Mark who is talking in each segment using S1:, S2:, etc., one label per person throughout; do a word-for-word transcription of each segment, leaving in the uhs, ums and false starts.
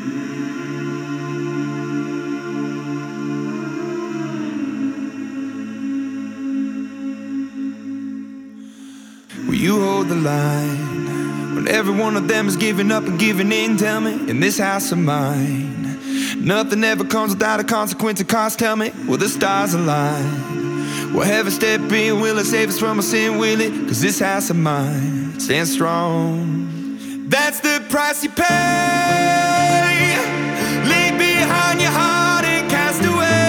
S1: Will you hold the line when every one of them is giving up and giving in? Tell me, in this house of mine, nothing ever comes without a consequence of cost. Tell me, will the stars align? Will heaven step in? Will it save us from our sin? Will it? Cause this house of mine stands strong. That's the price you pay. Leave behind your heart and cast away.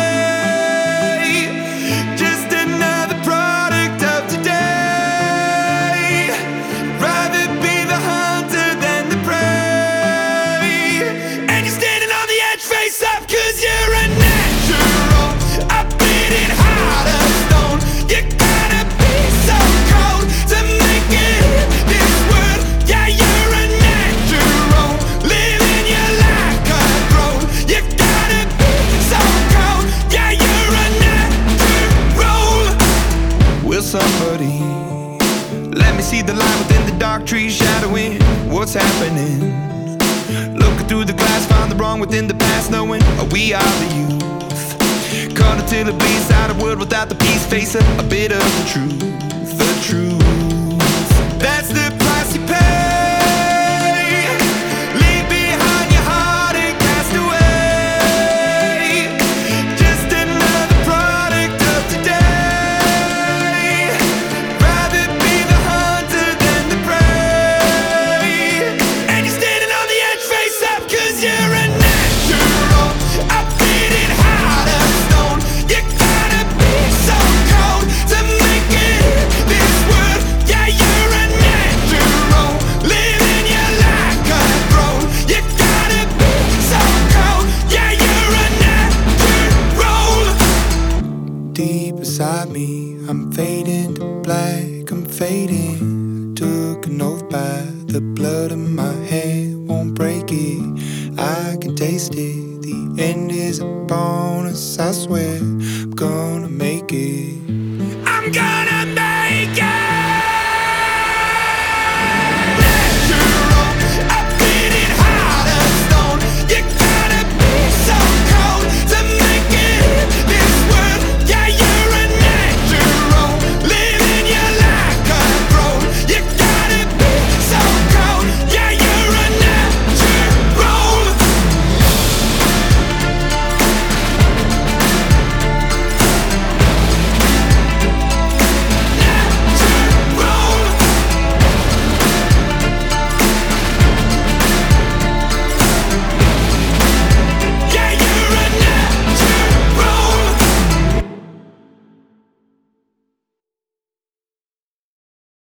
S1: Just another product of today. Rather be the hunter than the prey. And you're standing on the edge face up, cause you're a natural. A bleeding heart of stone. You gotta be so cold to make it in this world. Yeah, you're a natural. Living your life cutthroat. You gotta be so cold. Yeah, you're a natural. Will somebody let me see the light within the dark trees shadowing what's happening? Looking through the glass, find the wrong within the past, knowing we are the youth. Caught until it bleeds out a world without the peace, face a, a bit of the truth, the truth. That's the price you pay. Leave behind your heart and cast away. Just another product of today. Rather be the hunter than the prey. And you're standing on the edge face up, cause you're a natural. A bleeding heart of stone. You gotta be so cold to make it in this world. Yeah, you're a natural. Living your life cutthroat. You gotta be so cold. Yeah, you're a natural. Deep inside me, I'm fading to black, I'm fading. Took an oath by the blood in my hand, won't break it. I can taste it. The end is a bonus, I swear. I'm gonna make it. I'm gonna